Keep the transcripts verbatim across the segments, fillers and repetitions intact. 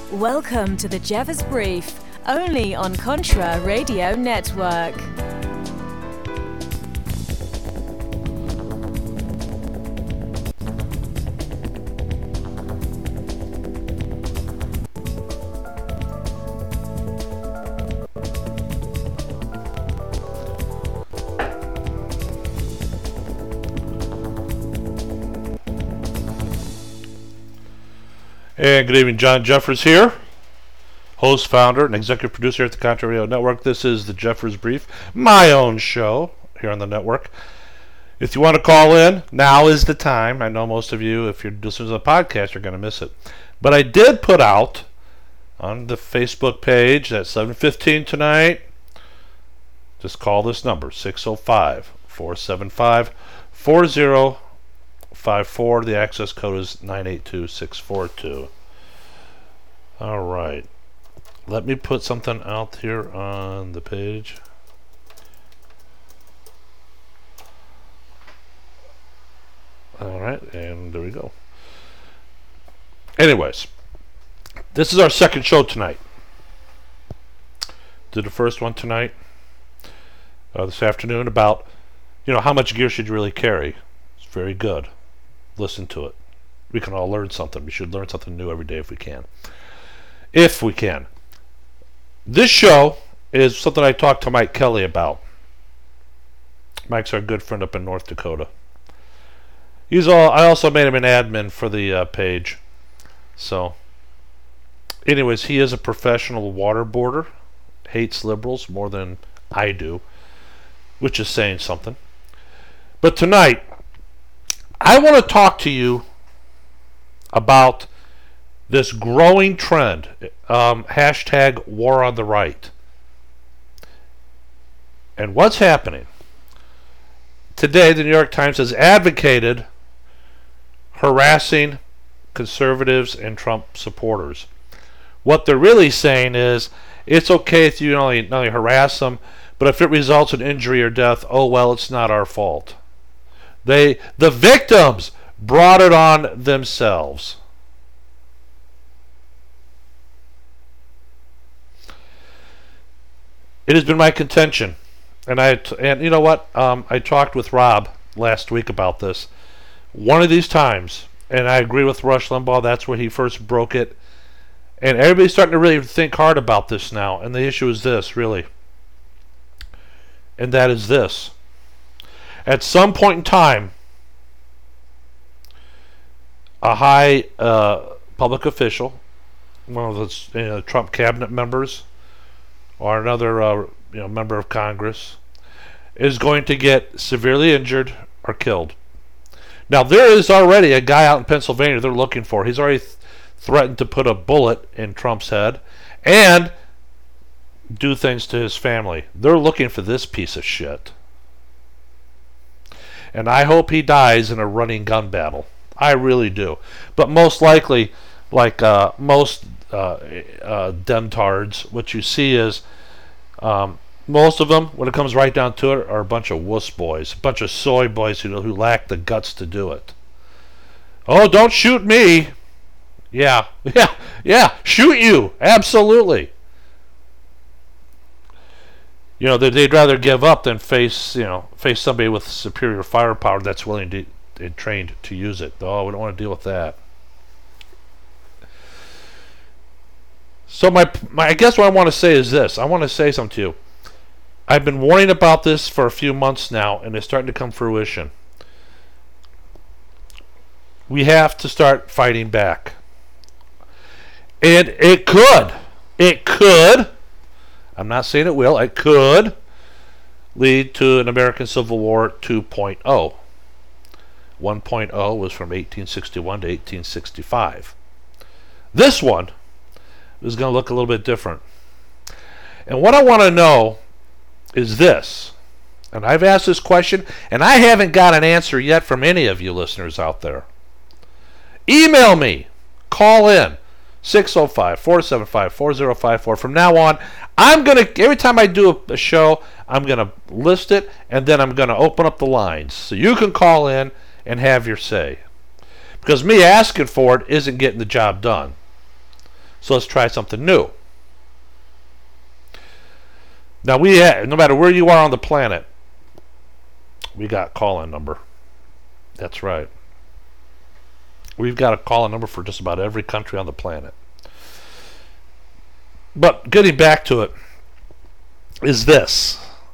Welcome to the Jeffers Brief, only on Contra Radio Network. And good evening, John Jeffers here, host, founder, and executive producer at the Contra Radio Network. This is the Jeffers Brief, my own show here on the network. If you want to call in, now is the time. I know most of you, if you're listening to the podcast, you're going to miss it. But I did put out on the Facebook page at seven fifteen tonight, just call this number, six oh five, four seven five, four oh five four. The access code is nine eight two six four two. All right. Let me put something out here on the page. All right, and there we go. Anyways, this is our second show tonight. Did the first one tonight, uh, this afternoon, about, you know, how much gear should you really carry? It's very good. Listen to it. We can all learn something. We should learn something new every day if we can. If we can. This show is something I talked to Mike Kelly about. Mike's our good friend up in North Dakota. He's all. I also made him an admin for the uh, page. So, anyways, he is a professional waterboarder. Hates liberals more than I do, which is saying something. But tonight, I want to talk to you about this growing trend, um, hashtag war on the right. And what's happening? Today, the New York Times has advocated harassing conservatives and Trump supporters. What they're really saying is, it's okay if you not only, not only harass them, but if it results in injury or death, oh well, it's not our fault. They, the victims, brought it on themselves. It has been my contention, and I, and you know what? Um, I talked with Rob last week about this. One of these times, and I agree with Rush Limbaugh. That's where he first broke it, and everybody's starting to really think hard about this now. And the issue is this, really, and that is this. At some point in time, a high uh, public official, one of the you know, Trump cabinet members, or another uh, you know, member of Congress, is going to get severely injured or killed. Now, there is already a guy out in Pennsylvania they're looking for. He's already th- threatened to put a bullet in Trump's head and do things to his family. They're looking for this piece of shit. And I hope he dies in a running gun battle. I really do. But most likely, like uh, most uh, uh, demtards, what you see is um, most of them, when it comes right down to it, are a bunch of wuss boys, a bunch of soy boys who, who lack the guts to do it. Oh, don't shoot me. Yeah, yeah, yeah, shoot you. Absolutely. You know, they'd, they'd rather give up than face, you know, face somebody with superior firepower that's willing to and trained to use it. Oh, we don't want to deal with that. So my, my, I guess what I want to say is this. I want to say something to you. I've been warning about this for a few months now, and it's starting to come fruition. We have to start fighting back. And it could. It could. I'm not saying it will. It could lead to an American Civil War two point oh. one point oh was from eighteen sixty-one to eighteen sixty-five. This one is going to look a little bit different. And what I want to know is this. And I've asked this question, and I haven't got an answer yet from any of you listeners out there. Email me. Call in. six oh five, four seven five, four oh five four. From now on, I'm going to, every time I do a, a show, I'm going to list it, and then I'm going to open up the lines. So you can call in and have your say. Because me asking for it isn't getting the job done. So let's try something new. Now, we have, no matter where you are on the planet, we got call-in number. That's right. We've got a call-in number for just about every country on the planet. But getting back to it is this.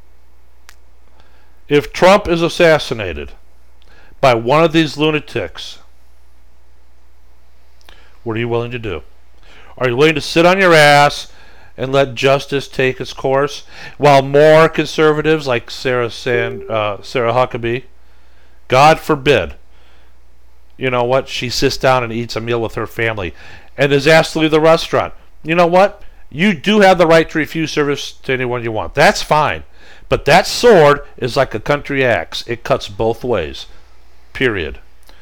If Trump is assassinated by one of these lunatics, what are you willing to do? Are you willing to sit on your ass and let justice take its course while more conservatives like Sarah Sand, uh, Sarah Huckabee, God forbid, you know what, she sits down and eats a meal with her family and is asked to leave the restaurant? You know what? You do have the right to refuse service to anyone you want. That's fine. But that sword is like a country axe. It cuts both ways. Period.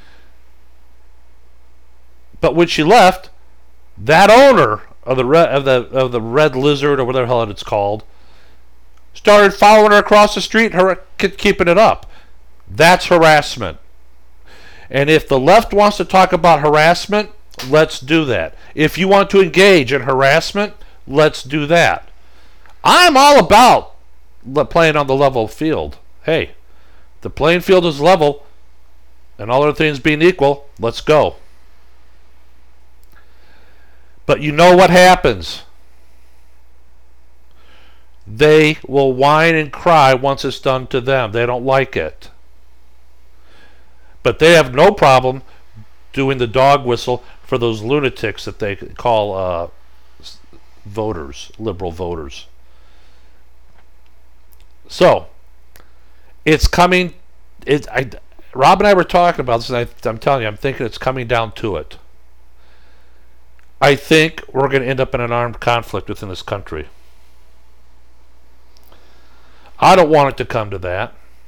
But when she left, that owner of the red, of the of the red lizard or whatever the hell it's called started following her across the street, her keeping it up. That's harassment. And if the left wants to talk about harassment, let's do that. If you want to engage in harassment, let's do that. I'm all about playing on the level field. Hey, the playing field is level, and all other things being equal, let's go. But you know what happens? They will whine and cry once it's done to them. They don't like it. But they have no problem doing the dog whistle for those lunatics that they call uh, voters, liberal voters. So, it's coming. It, I, Rob and I were talking about this, and I, I'm telling you, I'm thinking it's coming down to it. I think we're going to end up in an armed conflict within this country. I don't want it to come to that.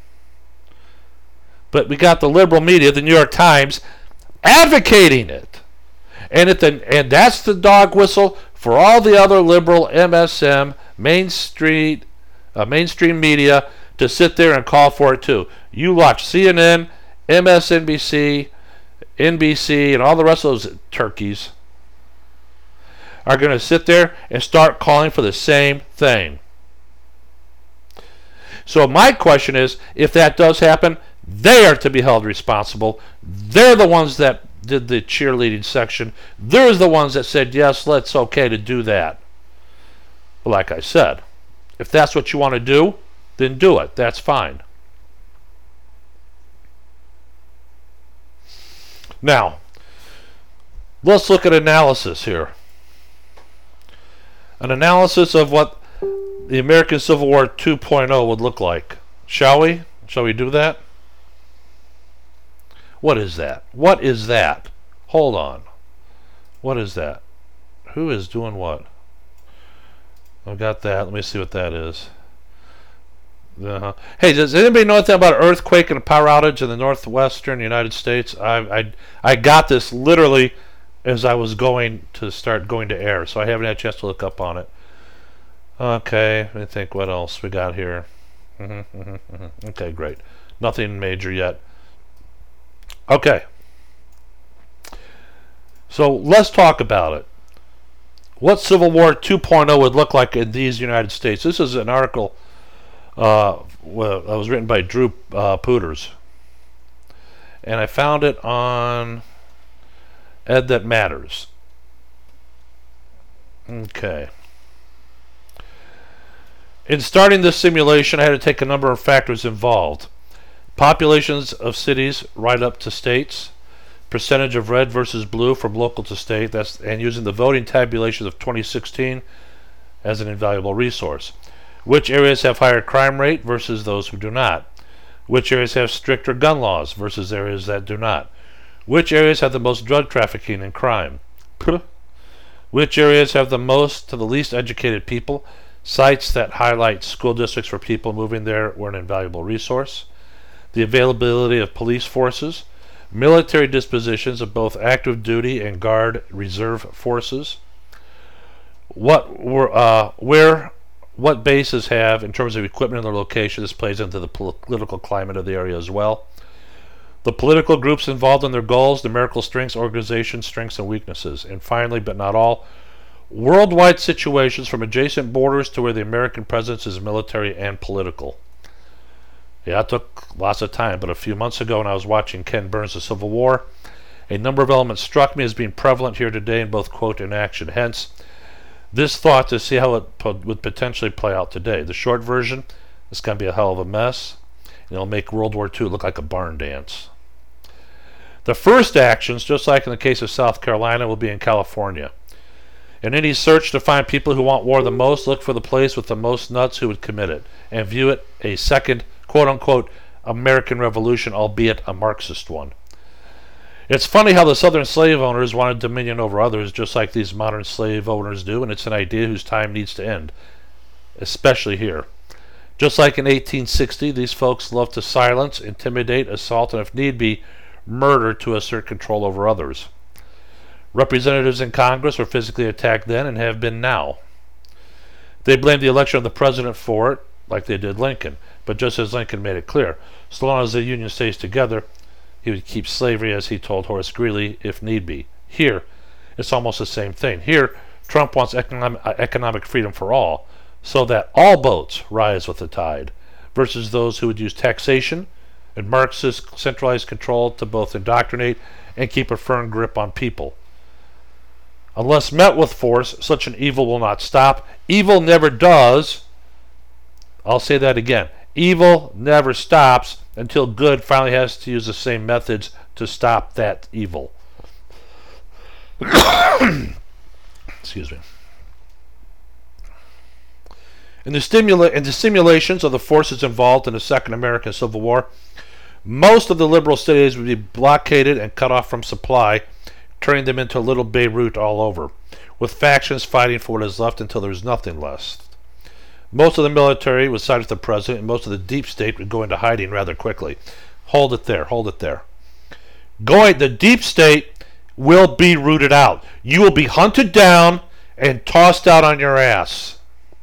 But we got the liberal media, the New York Times, advocating it. And, it the, and that's the dog whistle for all the other liberal M S M, Main Street, uh, mainstream media to sit there and call for it too. You watch C N N, M S N B C, N B C, and all the rest of those turkeys are going to sit there and start calling for the same thing. So my question is, if that does happen, they are to be held responsible. They're the ones that did the cheerleading section. They're the ones that said, yes, let's okay to do that. But like I said, if that's what you want to do, then do it. That's fine. Now, let's look at analysis here. An analysis of what the American Civil War two point oh would look like. Shall we? Shall we do that? What is that? What is that? Hold on. What is that? Who is doing what? I've got that. Let me see what that is. Uh-huh. Hey, does anybody know anything about an earthquake and a power outage in the northwestern United States? I I I got this literally as I was going to start going to air, so I haven't had a chance to look up on it. Okay, let me think what else we got here. Mm-hmm, mm-hmm, mm-hmm. Okay, great. Nothing major yet. Okay. So let's talk about it. What Civil War two point oh would look like in these United States. This is an article uh, well, that was written by Drew uh, Pooters. And I found it on Ed That Matters. Okay. In starting this simulation, I had to take a number of factors involved. Populations of cities right up to states, percentage of red versus blue from local to state, that's, and using the voting tabulations of twenty sixteen as an invaluable resource. Which areas have higher crime rate versus those who do not? Which areas have stricter gun laws versus areas that do not? Which areas have the most drug trafficking and crime? Which areas have the most to the least educated people? Sites that highlight school districts for people moving there were an invaluable resource. The availability of police forces, military dispositions of both active duty and guard reserve forces. What were uh, where what bases have in terms of equipment and their location. This plays into the political climate of the area as well. The political groups involved in their goals, numerical strengths, organization strengths and weaknesses. And finally, but not all, worldwide situations from adjacent borders to where the American presence is military and political. Yeah, it took lots of time, but a few months ago when I was watching Ken Burns' The Civil War, a number of elements struck me as being prevalent here today in both quote and action. Hence, this thought to see how it po- would potentially play out today. The short version, it's going to be a hell of a mess, and it'll make World War Two look like a barn dance. The first actions, just like in the case of South Carolina, will be in California. In any search to find people who want war the most, look for the place with the most nuts who would commit it, and view it a second quote-unquote American Revolution, albeit a Marxist one. It's funny how the southern slave owners wanted dominion over others, just like these modern slave owners do, and it's an idea whose time needs to end, especially here. Just like in eighteen sixty, these folks love to silence, intimidate, assault, and if need be, murder to assert control over others. Representatives in Congress were physically attacked then and have been now. They blame the election of the president for it, like they did Lincoln. But just as Lincoln made it clear, so long as the Union stays together, he would keep slavery, as he told Horace Greeley, if need be. Here, it's almost the same thing. Here, Trump wants economic, uh, economic freedom for all, so that all boats rise with the tide, versus those who would use taxation and Marxist centralized control to both indoctrinate and keep a firm grip on people. Unless met with force, such an evil will not stop. Evil never does. I'll say that again. Evil never stops until good finally has to use the same methods to stop that evil. Excuse me. In the, stimula- in the simulations of the forces involved in the Second American Civil War, most of the liberal cities would be blockaded and cut off from supply, turning them into Little Beirut all over, with factions fighting for what is left until there is nothing left. Most of the military would side with the president, and most of the deep state would go into hiding rather quickly. Hold it there, hold it there. Going, the deep state will be rooted out. You will be hunted down and tossed out on your ass.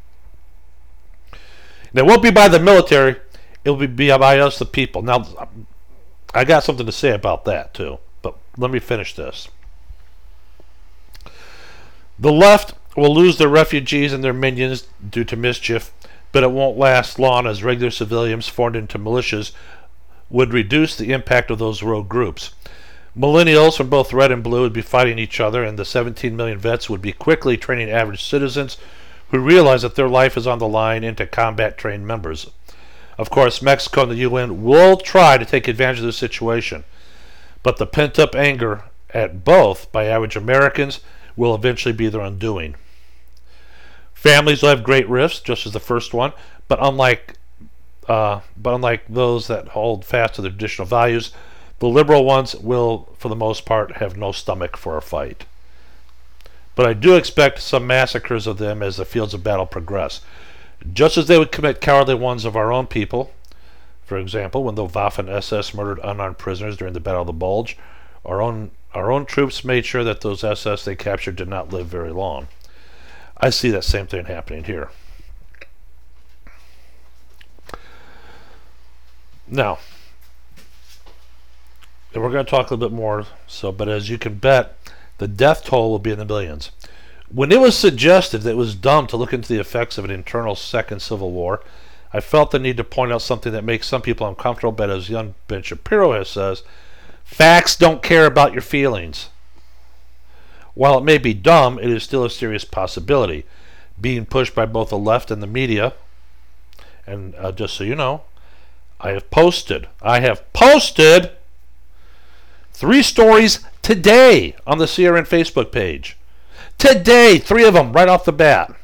And it won't be by the military, it will be by us, the people. Now, I got something to say about that, too. But let me finish this. The left will lose their refugees and their minions due to mischief, but it won't last long, as regular civilians formed into militias would reduce the impact of those rogue groups. Millennials from both red and blue would be fighting each other, and the seventeen million vets would be quickly training average citizens who realize that their life is on the line into combat-trained members. Of course, Mexico and the U N will try to take advantage of the situation, but the pent-up anger at both by average Americans will eventually be their undoing. Families will have great rifts, just as the first one, but unlike uh, but unlike those that hold fast to their traditional values, the liberal ones will, for the most part, have no stomach for a fight. But I do expect some massacres of them as the fields of battle progress, just as they would commit cowardly ones of our own people. For example, when the Waffen S S murdered unarmed prisoners during the Battle of the Bulge, our own our own troops made sure that those S S they captured did not live very long. I see that same thing happening here. Now, and we're going to talk a little bit more, so, but as you can bet, the death toll will be in the millions. When it was suggested that it was dumb to look into the effects of an internal second civil war, I felt the need to point out something that makes some people uncomfortable, but as young Ben Shapiro has says, facts don't care about your feelings. While it may be dumb, it is still a serious possibility, being pushed by both the left and the media. And uh, just so you know, I have posted, I have posted three stories today on the C R N Facebook page. Today, three of them right off the bat.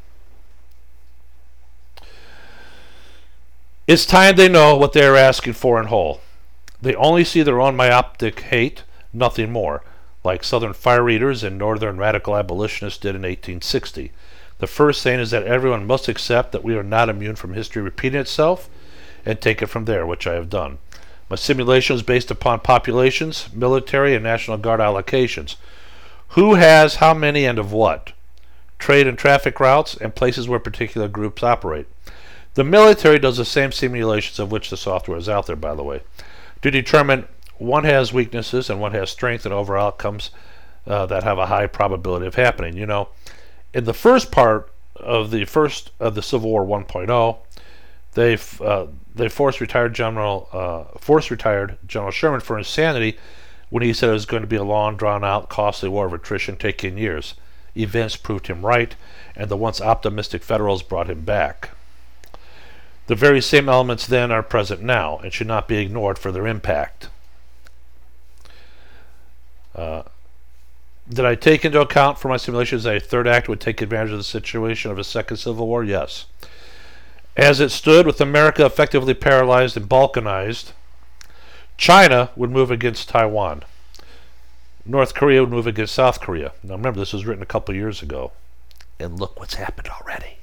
It's time they know what they are asking for in whole. They only see their own myopic hate, nothing more, like Southern fire eaters and Northern radical abolitionists did in eighteen sixty. The first thing is that everyone must accept that we are not immune from history repeating itself, and take it from there, which I have done. My simulation is based upon populations, military, and National Guard allocations. Who has how many and of what? Trade and traffic routes, and places where particular groups operate. The military does the same simulations, of which the software is out there, by the way, to determine one has weaknesses and one has strength and overall outcomes uh, that have a high probability of happening. You know, In the first part of the first of the Civil War one point oh, they uh, they forced retired General uh, forced retired General Sherman for insanity when he said it was going to be a long, drawn-out, costly war of attrition taking years. Events proved him right, and the once optimistic Federals brought him back. The very same elements then are present now and should not be ignored for their impact. Uh, did I take into account for my simulations that a third act would take advantage of the situation of a second Civil War? Yes. As it stood, with America effectively paralyzed and balkanized, China would move against Taiwan. North Korea would move against South Korea. Now remember, this was written a couple years ago. And look what's happened already.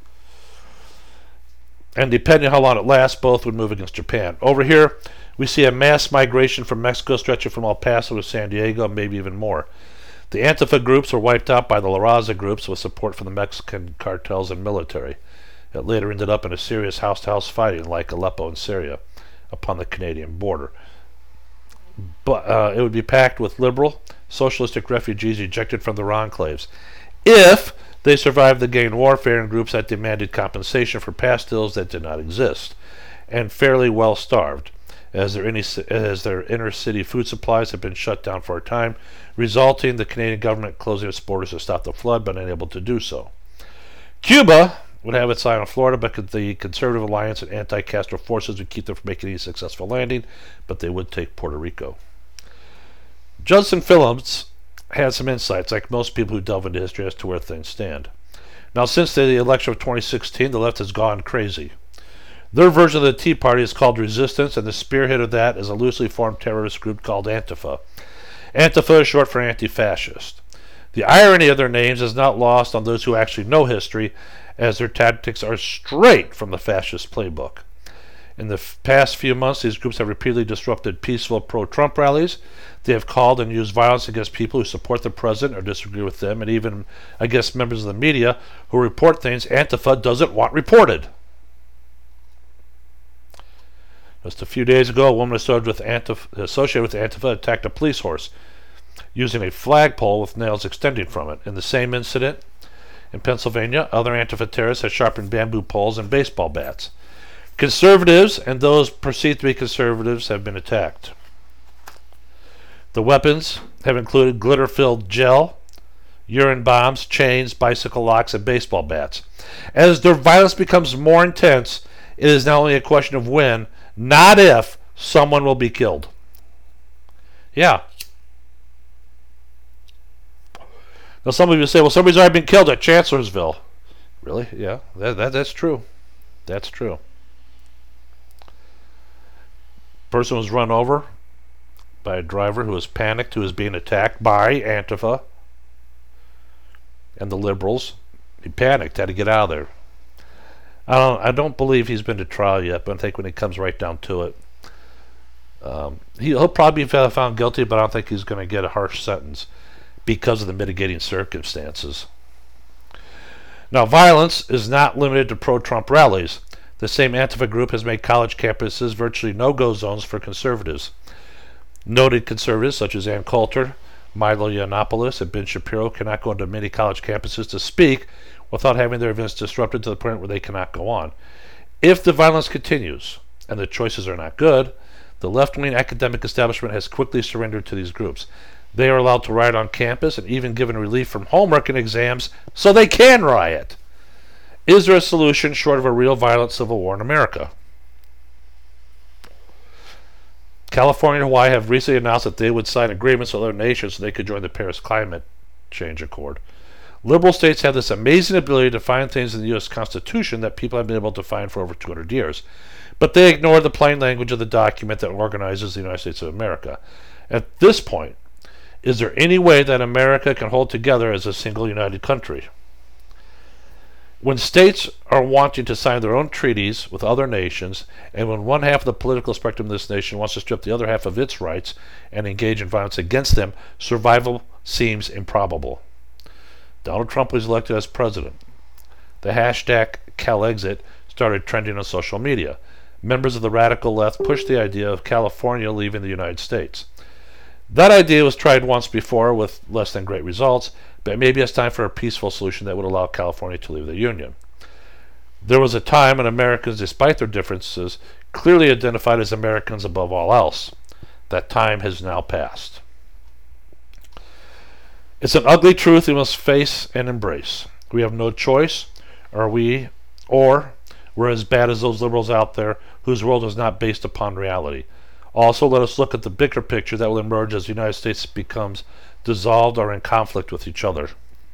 And depending on how long it lasts, both would move against Japan. Over here, we see a mass migration from Mexico stretching from El Paso to San Diego, and maybe even more. The Antifa groups were wiped out by the La Raza groups with support from the Mexican cartels and military. It later ended up in a serious house-to-house fighting like Aleppo in Syria upon the Canadian border. But uh, it would be packed with liberal, socialistic refugees ejected from their enclaves, if they survived the gang warfare and groups that demanded compensation for past ills that did not exist, and fairly well starved, as their, any, as their inner city food supplies had been shut down for a time, resulting in the Canadian government closing its borders to stop the flood, but unable to do so. Cuba would have its eye on Florida, but the Conservative Alliance and anti-Castro forces would keep them from making any successful landing, but they would take Puerto Rico. Judson Phillips had some insights, like most people who delve into history, as to where things stand. Now, since the election of twenty sixteen, the left has gone crazy. Their version of the Tea Party is called Resistance, and the spearhead of that is a loosely formed terrorist group called Antifa. Antifa is short for anti-fascist. The irony of their names is not lost on those who actually know history, as their tactics are straight from the fascist playbook. In the f- past few months, these groups have repeatedly disrupted peaceful pro-Trump rallies. They have called and used violence against people who support the president or disagree with them, and even against members of the media who report things Antifa doesn't want reported. Just a few days ago, a woman associated with Antifa, associated with Antifa attacked a police horse using a flagpole with nails extending from it. In the same incident, in Pennsylvania, other Antifa terrorists had sharpened bamboo poles and baseball bats. Conservatives and those perceived to be conservatives have been attacked. The weapons have included glitter-filled gel, urine bombs, chains, bicycle locks, and baseball bats. As their violence becomes more intense, it is not only a question of when, not if, someone will be killed. Yeah. Now some of you say, well, somebody's already been killed at Chancellorsville. Really? Yeah, that, that that's true. That's true. Person was run over by a driver who was panicked, who was being attacked by Antifa and the liberals. He panicked, had to get out of there. I don't I don't believe he's been to trial yet, but I think when it comes right down to it, um, he, he'll probably be found guilty, but I don't think he's going to get a harsh sentence because of the mitigating circumstances. Now, violence is not limited to pro-Trump rallies. The same Antifa group has made college campuses virtually no-go zones for conservatives. Noted conservatives such as Ann Coulter, Milo Yiannopoulos, and Ben Shapiro cannot go into many college campuses to speak without having their events disrupted to the point where they cannot go on. If the violence continues, and the choices are not good, the left-wing academic establishment has quickly surrendered to these groups. They are allowed to riot on campus and even given relief from homework and exams so they can riot. Is there a solution short of a real violent civil war in America? California and Hawaii have recently announced that they would sign agreements with other nations so they could join the Paris Climate Change Accord. Liberal states have this amazing ability to find things in the U S Constitution that people have been able to find for over two hundred years. But they ignore the plain language of the document that organizes the United States of America. At this point, is there any way that America can hold together as a single united country? When states are wanting to sign their own treaties with other nations, and when one half of the political spectrum of this nation wants to strip the other half of its rights and engage in violence against them, survival seems improbable. Donald Trump was elected as president. The hashtag CalExit started trending on social media. Members of the radical left pushed the idea of California leaving the United States. That idea was tried once before with less than great results, but maybe it's time for a peaceful solution that would allow California to leave the Union. There was a time when Americans, despite their differences, clearly identified as Americans above all else. That time has now passed. It's an ugly truth we must face and embrace. We have no choice, or we, or we're as bad as those liberals out there whose world is not based upon reality. Also, let us look at the bigger picture that will emerge as the United States becomes dissolved or in conflict with each other.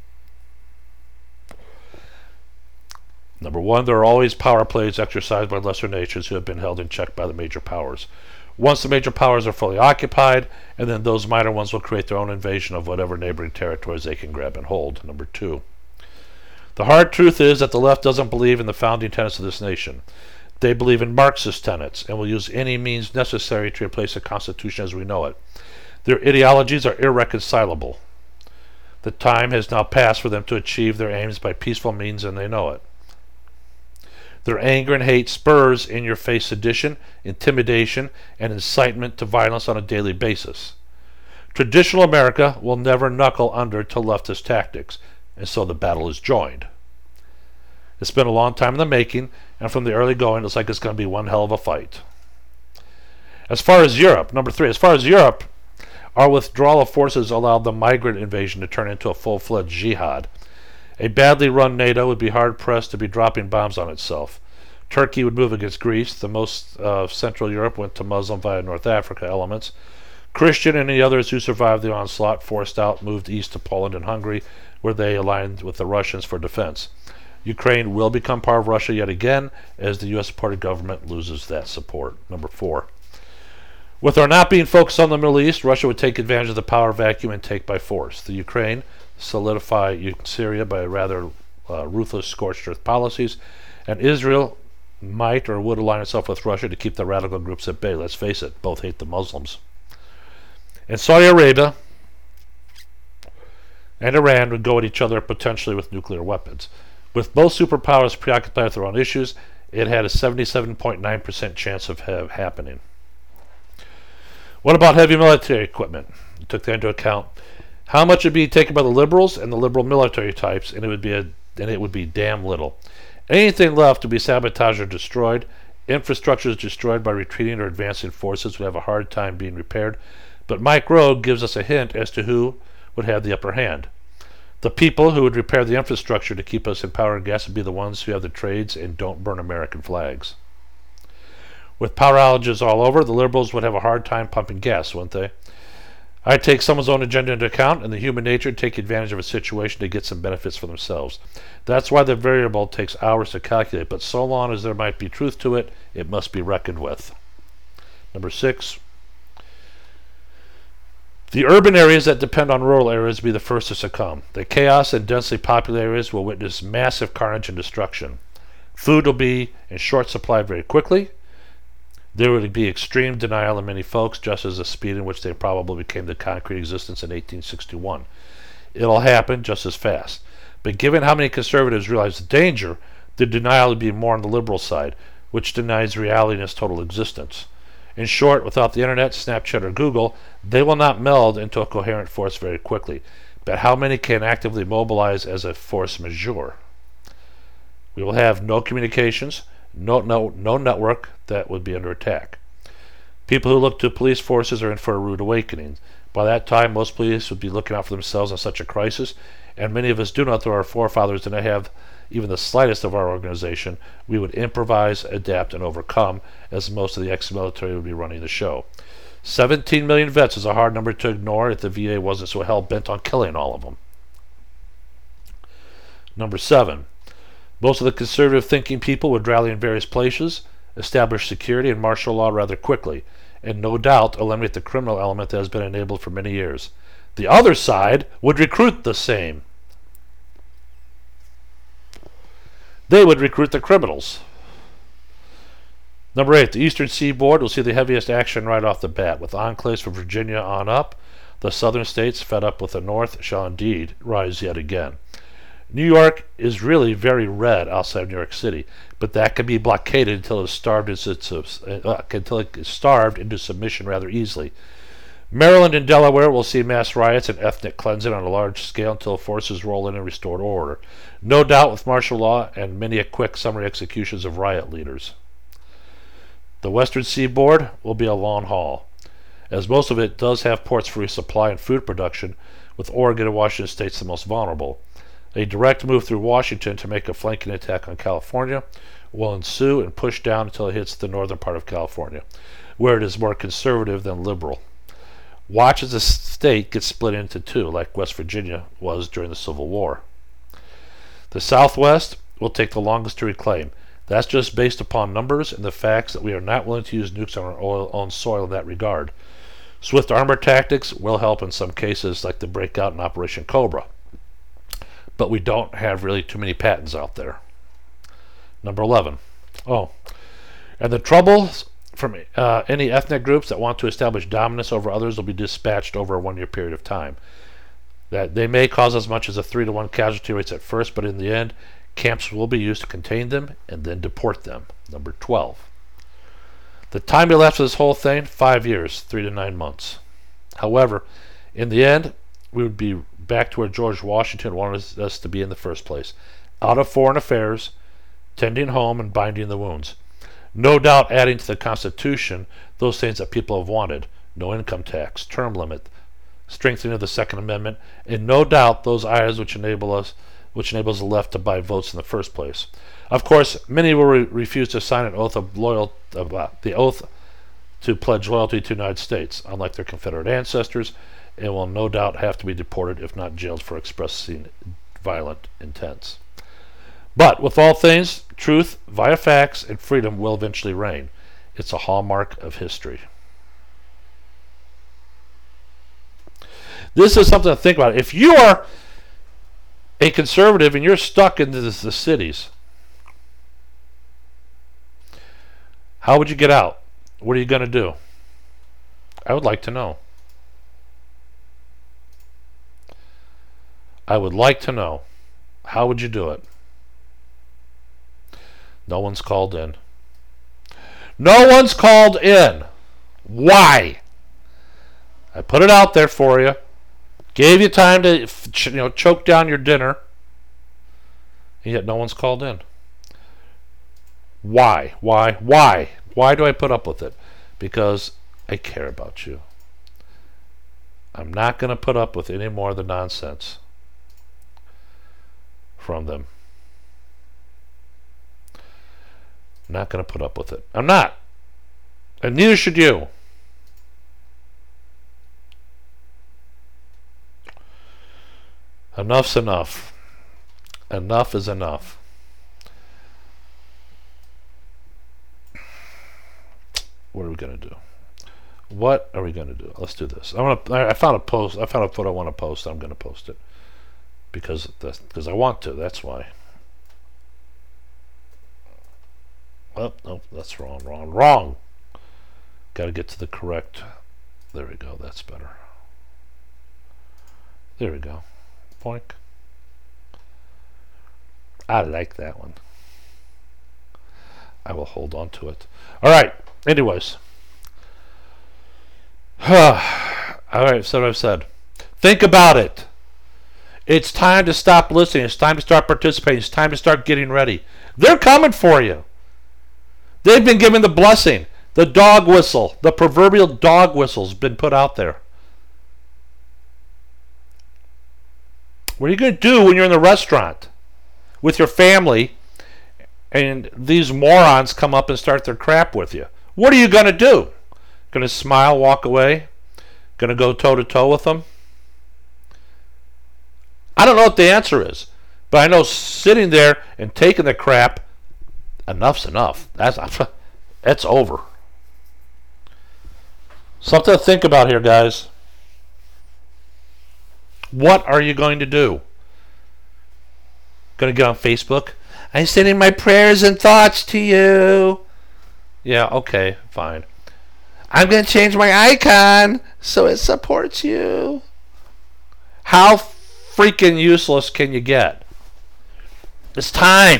Number one, there are always power plays exercised by lesser nations who have been held in check by the major powers. Once the major powers are fully occupied, and then those minor ones will create their own invasion of whatever neighboring territories they can grab and hold. Number two, the hard truth is that the left doesn't believe in the founding tenets of this nation. They believe in Marxist tenets and will use any means necessary to replace the Constitution as we know it. Their ideologies are irreconcilable. The time has now passed for them to achieve their aims by peaceful means, and they know it. Their anger and hate spurs in-your-face sedition, intimidation, and incitement to violence on a daily basis. Traditional America will never knuckle under to leftist tactics, and so the battle is joined. It's been a long time in the making, and from the early going, it looks like it's going to be one hell of a fight. As far as Europe, number three, as far as Europe, our withdrawal of forces allowed the migrant invasion to turn into a full-fledged jihad. A badly run NATO would be hard-pressed to be dropping bombs on itself. Turkey would move against Greece. The most of uh, Central Europe went to Muslim via North Africa elements. Christian and the others who survived the onslaught, forced out, moved east to Poland and Hungary, where they aligned with the Russians for defense. Ukraine will become part of Russia yet again as the U S-supported government loses that support. Number four. With our not being focused on the Middle East, Russia would take advantage of the power vacuum and take by force. The Ukraine solidify Syria by rather uh, ruthless scorched earth policies, and Israel might or would align itself with Russia to keep the radical groups at bay. Let's face it, both hate the Muslims. And Saudi Arabia and Iran would go at each other potentially with nuclear weapons. With both superpowers preoccupied with their own issues, it had a seventy-seven point nine percent chance of ha- happening. What about heavy military equipment? You took that into account. How much would be taken by the liberals and the liberal military types, and it would be a, and it would be damn little. Anything left would be sabotaged or destroyed. Infrastructures destroyed by retreating or advancing forces would have a hard time being repaired. But Mike Rowe gives us a hint as to who would have the upper hand. The people who would repair the infrastructure to keep us in power and gas would be the ones who have the trades and don't burn American flags. With power outages all over, the liberals would have a hard time pumping gas, wouldn't they? I'd take someone's own agenda into account and the human nature to take advantage of a situation to get some benefits for themselves. That's why the variable takes hours to calculate, but so long as there might be truth to it, it must be reckoned with. Number six. The urban areas that depend on rural areas will be the first to succumb. The chaos in densely populated areas will witness massive carnage and destruction. Food will be in short supply very quickly. There would be extreme denial in many folks, just as the speed in which they probably became the concrete existence in eighteen sixty-one. It'll happen just as fast. But given how many conservatives realize the danger, the denial would be more on the liberal side, which denies reality in its total existence. In short, without the internet, Snapchat, or Google, they will not meld into a coherent force very quickly. But how many can actively mobilize as a force majeure? We will have no communications, no, no, no network that would be under attack. People who look to police forces are in for a rude awakening. By that time, most police would be looking out for themselves in such a crisis, and many of us do not, though our forefathers did not have even the slightest of our organization. We would improvise, adapt, and overcome, as most of the ex-military would be running the show. seventeen million vets is a hard number to ignore if the V A wasn't so hell-bent on killing all of them. Number seven. Most of the conservative thinking people would rally in various places, establish security and martial law rather quickly, and no doubt eliminate the criminal element that has been enabled for many years. The other side would recruit the same. They would recruit the criminals. Number eight, the Eastern Seaboard will see the heaviest action right off the bat. With enclaves from Virginia on up, the southern states, fed up with the North, shall indeed rise yet again. New York is really very red outside of New York City, but that can be blockaded until it is starved into, uh, until it is starved into submission rather easily. Maryland and Delaware will see mass riots and ethnic cleansing on a large scale until forces roll in and restore order. No doubt with martial law and many a quick summary executions of riot leaders. The western seaboard will be a long haul, as most of it does have ports for resupply and food production, with Oregon and Washington states the most vulnerable. A direct move through Washington to make a flanking attack on California will ensue and push down until it hits the northern part of California, where it is more conservative than liberal. Watch as the state gets split into two, like West Virginia was during the Civil War. The Southwest will take the longest to reclaim. That's just based upon numbers and the facts that we are not willing to use nukes on our own soil in that regard. Swift armor tactics will help in some cases, like the breakout in Operation Cobra. But we don't have really too many patents out there. Number eleven. Oh, and the troubles from uh, any ethnic groups that want to establish dominance over others will be dispatched over a one-year period of time. That they may cause as much as a three to one casualty rates at first, but in the end, camps will be used to contain them and then deport them. Number twelve. The time elapsed for this whole thing, five years, three to nine months. However, in the end, we would be back to where George Washington wanted us to be in the first place. Out of foreign affairs, tending home and binding the wounds. No doubt adding to the Constitution those things that people have wanted. No income tax, term limit, strengthening of the Second Amendment, and no doubt those items which enable us, which enables the left to buy votes in the first place. Of course, many will re- refuse to sign an oath of loyal, uh, the oath to pledge loyalty to the United States, unlike their Confederate ancestors, and will no doubt have to be deported, if not jailed, for expressing violent intents. But with all things, truth via facts and freedom will eventually reign. It's a hallmark of history. This is something to think about. If you are a conservative and you're stuck in the, the cities, how would you get out? What are you going to do? I would like to know. I would like to know. How would you do it? No one's called in. No one's called in. Why? I put it out there for you. Gave you time to, you know, choke down your dinner. And yet no one's called in. Why? Why? Why? Why do I put up with it? Because I care about you. I'm not going to put up with any more of the nonsense from them. I'm not going to put up with it. I'm not. And neither should you. Enough's enough. Enough is enough. What are we going to do? What are we going to do? Let's do this. I want to. I found a post. I found a photo I want to post. I'm going to post it because that's, because I want to. That's why. Oh, no, that's wrong, wrong, wrong. Got to get to the correct. There we go. That's better. There we go. Boink. I like that one. I will hold on to it. All right. Anyways. All right. So what I've said. Think about it. It's time to stop listening. It's time to start participating. It's time to start getting ready. They're coming for you. They've been given the blessing. The dog whistle. The proverbial dog whistle's been put out there. What are you going to do when you're in the restaurant with your family and these morons come up and start their crap with you? What are you going to do? Going to smile, walk away? Going to go toe-to-toe with them? I don't know what the answer is, but I know sitting there and taking the crap, enough's enough. That's it's over. Something to think about here, guys. What are you going to do? Going to get on Facebook? I'm sending my prayers and thoughts to you. Yeah, okay, fine. I'm going to change my icon so it supports you. How freaking useless can you get? It's time.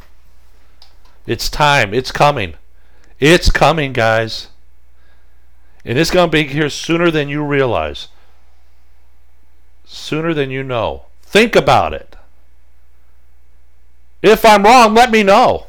It's time. It's coming. It's coming, guys. And it's going to be here sooner than you realize. Sooner than you know. Think about it. If I'm wrong, let me know.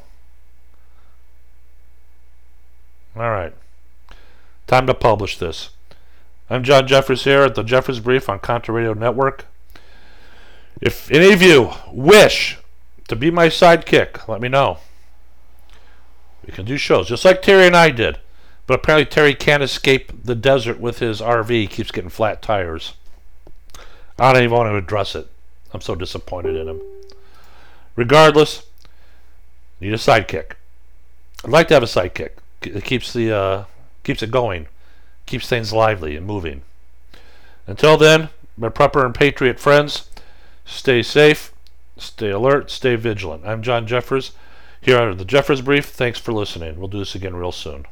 All right. Time to publish this. I'm John Jeffers here at the Jeffers Brief on Contra Radio Network. If any of you wish to be my sidekick, let me know. We can do shows just like Terry and I did. But apparently Terry can't escape the desert with his R V. He keeps getting flat tires. I don't even want to address it. I'm so disappointed in him. Regardless, need a sidekick. I'd like to have a sidekick. It keeps the uh, keeps it going, keeps things lively and moving. Until then, my prepper and patriot friends, stay safe, stay alert, stay vigilant. I'm John Jeffers here on the Jeffers Brief. Thanks for listening. We'll do this again real soon.